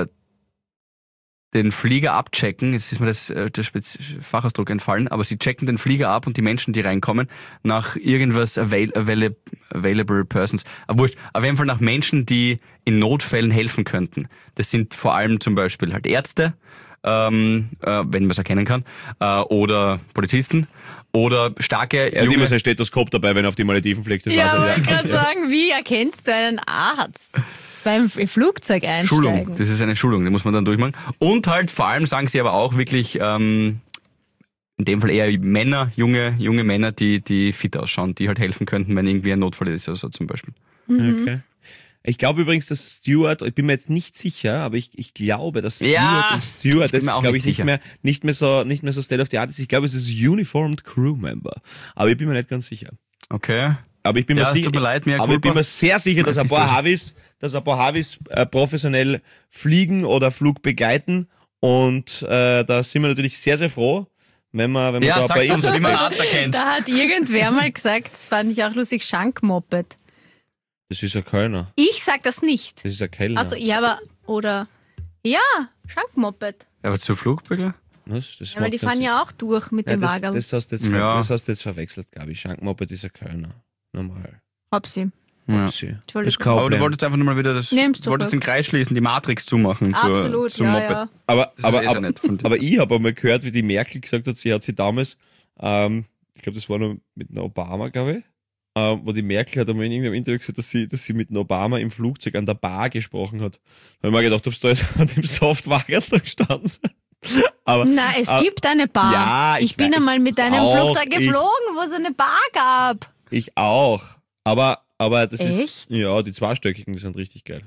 den Flieger abchecken. Jetzt ist mir der Fachausdruck entfallen, aber sie checken den Flieger ab und die Menschen, die reinkommen, nach irgendwas available persons. Aber wurscht, auf jeden Fall nach Menschen, die in Notfällen helfen könnten. Das sind vor allem zum Beispiel halt Ärzte, wenn man es erkennen kann, oder Polizisten oder starke Er hat immer junge... sein Stethoskop dabei, wenn er auf die Malediven fliegt. Das Ja, weiß wollte er, gerade sagen, wie erkennst du einen Arzt beim Flugzeug Schulung, einsteigen? das ist eine Schulung, die muss man dann durchmachen. Und halt vor allem sagen sie aber auch wirklich, in dem Fall eher Männer, junge Männer, die fit ausschauen, die halt helfen könnten, wenn irgendwie ein Notfall ist, also zum Beispiel. Okay. Ich glaube übrigens, dass Steward, ich bin mir jetzt nicht sicher, aber ich glaube, dass Steward Ja, und Steward, ich bin das mir ist, auch glaube nicht ich, sicher. nicht mehr so State of the Art ist. Ich glaube, es ist Uniformed Crew Member. Aber ich bin mir nicht ganz sicher. Okay. Aber ich bin Ja, mir es sicher, tut mir leid, mehr aber ich bin culpa. mir sehr sicher, dass ein paar Havis professionell fliegen oder Flug begleiten. Und da sind wir natürlich sehr, sehr froh, wenn wir Ja, da ein paar sagt uns, Infos wie man einen kriegen. Arzt erkennt. Da hat irgendwer mal gesagt, das fand ich auch lustig, Schankmoped. Das ist ein Kölner. Ich sag das nicht. Das ist ein Kellner. Also, ja, aber, oder, ja, Schankmoped. Aber zu Flugbegler? Das Ja, weil die macht keinen fahren Sinn. ja auch durch mit dem Wagen. das hast du jetzt, Ja. das hast du jetzt verwechselt, Gabi. Schankmoped ist ein Kölner. Normal. Hab sie. Ja. Das ist Entschuldigung. kein Aber du Problem. wolltest einfach nur mal wieder Nimm's zurück. wolltest den Kreis schließen, die Matrix zumachen Absolut, zum ja, Moped. ja. Aber, Das ist aber, eh sehr aber, nett von dir. aber ich habe einmal gehört, wie die Merkel gesagt hat, sie hat sie damals, ich glaube, das war noch mit einem Obama, glaube ich, wo die Merkel hat einmal in irgendeinem Interview gesagt, dass sie mit einem Obama im Flugzeug an der Bar gesprochen hat. Da habe ich mir gedacht, ob du da jetzt an dem Softwagen da gestanden seid. Aber, Na, es gibt eine Bar. ja, ich bin weiß, einmal mit einem auch, Flugzeug geflogen, wo es eine Bar gab. ich auch. Aber das Echt? ist, ja, die zweistöckigen, die sind richtig geil.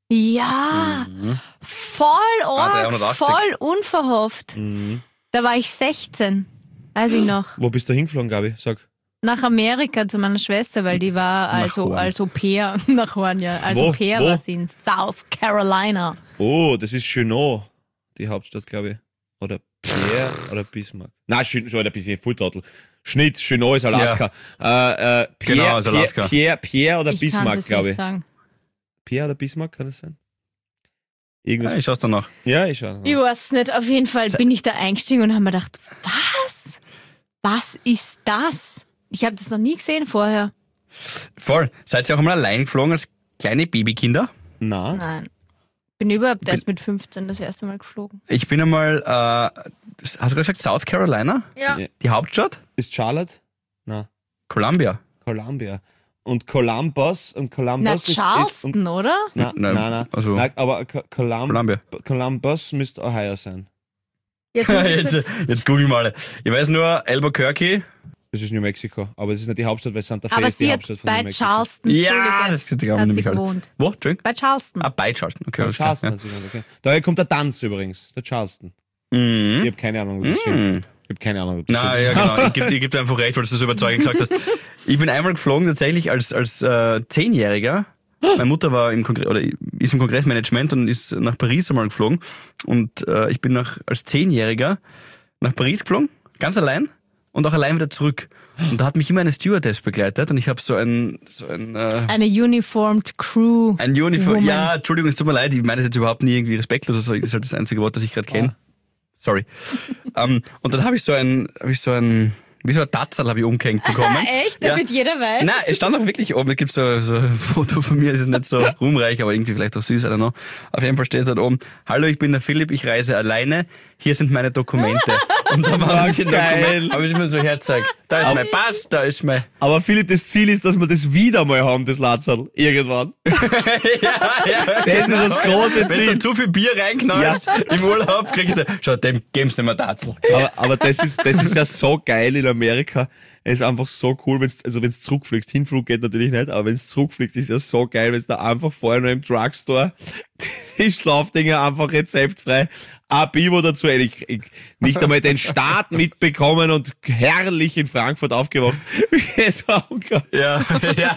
Ja, voll arg, 380. voll unverhofft. Mhm. Da war ich 16, weiß ich noch. Wo bist du hingeflogen, Gabi? Sag. Nach Amerika zu meiner Schwester, weil die war Horn. als Au pair, nach Horn, ja. Als Wo? Au pair Wo? war sie in South Carolina. Oh, das ist Chenot, die Hauptstadt, glaube ich. Oder Pierre oder Bismarck. Nein, so ein bisschen Volltrottel. Schnitt, Chenot ist Alaska. Pierre, Genau, ist Alaska. Pierre oder Ich kann Bismarck, es glaube nicht ich. sagen. Pierre oder Bismarck, kann das sein? Ja, Irgendwas. ich schaue dann nach. Ja, ich schau. Ich weiß nicht, auf jeden Fall bin ich da eingestiegen und habe mir gedacht, was? Was ist das? Ich habe das noch nie gesehen vorher. Voll. Seid ihr auch einmal allein geflogen als kleine Babykinder? Na, Nein. Bin überhaupt erst mit 15 das erste Mal geflogen. Ich bin einmal, hast du gerade gesagt, South Carolina? Ja. Ja. Die Hauptstadt? ist Charlotte? Na, Columbia. Columbia. Und Columbus Na, ist Charleston, oder? Nein. Also Aber Columbia. Columbus müsste Ohio sein. Jetzt muss ich jetzt googeln wir alle. Ich weiß nur, Albuquerque Das ist New Mexico, aber es ist nicht die Hauptstadt, weil Santa Fe Aber ist die sie hat Hauptstadt von New bei Mexico. Charleston, Ja, Entschuldige, das glauben wir hat sie nämlich alle. gewohnt. Wo? Entschuldigung? Bei Charleston. Bei Charleston. Okay, Ja, alles klar. Charleston hat sie gewohnt, okay. Daher kommt der Tanz übrigens, der Charleston. Mhm. Ich habe keine Ahnung, ob das stimmt. Ich habe keine Ahnung, ob das Na stimmt. ja, genau. Ich geb dir einfach recht, weil du das so überzeugend gesagt hast. Ich bin einmal geflogen, tatsächlich als 10-Jähriger. Meine Mutter war ist im Kongressmanagement und ist nach Paris einmal geflogen. Und ich bin als 10-Jähriger nach Paris geflogen, ganz allein und auch allein wieder zurück. Und da hat mich immer eine Stewardess begleitet und ich habe Eine uniformed Crew. ein Uniform. Woman. Ja, Entschuldigung, es tut mir leid, ich meine das jetzt überhaupt nie irgendwie respektlos oder so. Das ist halt das einzige Wort, das ich gerade kenne. Sorry. Und dann habe ich so ein wie so ein Tatzerl habe ich umgehängt bekommen. Echt? Damit jeder weiß? Nein, es stand auch wirklich oben. Da gibt's so ein Foto von mir, es ist nicht so ruhmreich, aber irgendwie vielleicht auch süß, I don't know. Auf jeden Fall steht dort oben: Hallo, ich bin der Philipp, ich reise alleine. Hier sind meine Dokumente. Und da habe ich mir so hergezeigt. Da ist mein Pass, da ist mein... Aber Philipp, das Ziel ist, dass wir das wieder mal haben, das Latzerl, irgendwann. ja. Das ist das große Wenn Ziel. du zu viel Bier reinknallst im Urlaub, kriegst du... Schau, dem geben's nicht mehr Tatzel. Aber das ist ja so geil in Amerika. Es ist einfach so cool, wenn's zurückfliegst. Hinflug geht natürlich nicht, aber wenn's zurückfliegst, ist ja so geil, wenn's da einfach vorher noch im Drugstore die Schlafdinger einfach rezeptfrei. Ein Bivo dazu. Ich nicht einmal den Start mitbekommen und herrlich in Frankfurt aufgewacht. Das war unglaublich. Ja.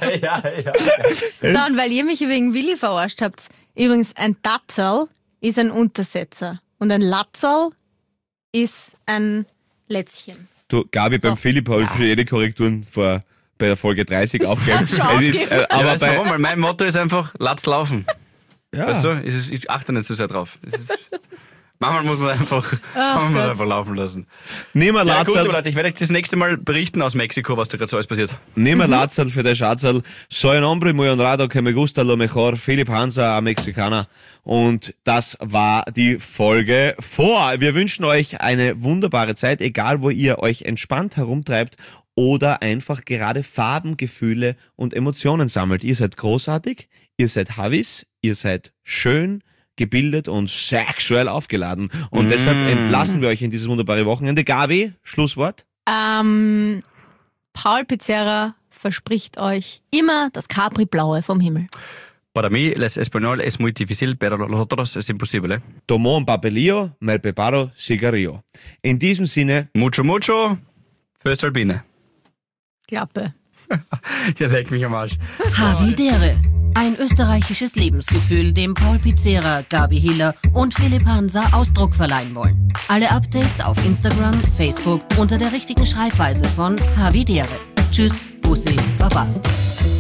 So, und weil ihr mich wegen Willi verarscht habt, übrigens ein Tatzerl ist ein Untersetzer und ein Latzerl ist ein Lätzchen. Du, Gabi, beim Philipp habe ich für jede Korrekturen bei der Folge 30 aufgegeben. Schon aufgegeben. Aber Aber weißt du bei, warum? Weil mein Motto ist einfach, latz laufen. ja. Weißt du? Ich achte nicht so sehr drauf. Manchmal muss man einfach laufen lassen. Nehmen wir Ja, gut, aber Latzerl, Leute, ich werde euch das nächste Mal berichten aus Mexiko, was da gerade so alles passiert. für den Schatzerl. Soy un hombre muy honrado que me gusta lo mejor. Philipp Hansa, Mexikaner. Und das war die Folge vor. Wir wünschen euch eine wunderbare Zeit, egal wo ihr euch entspannt herumtreibt oder einfach gerade Farben, Gefühle und Emotionen sammelt. Ihr seid großartig, ihr seid Havis, ihr seid schön, gebildet und sexuell aufgeladen. Und deshalb entlassen wir euch in dieses wunderbare Wochenende. Gabi, Schlusswort? Paul Pizzerra verspricht euch immer das Capri-Blaue vom Himmel. Para mí, el español es muy difícil, pero los otros es imposible. Tomo un papelillo, me preparo cigarrillo. In diesem Sinne, Mucho, mucho, Föstalpine. Klappe. Ja, leck mich am Arsch. Havidere. Ein österreichisches Lebensgefühl, dem Paul Pizzerra, Gabi Hiller und Philipp Hansa Ausdruck verleihen wollen. Alle Updates auf Instagram, Facebook unter der richtigen Schreibweise von Havidere. Tschüss, Bussi, Baba.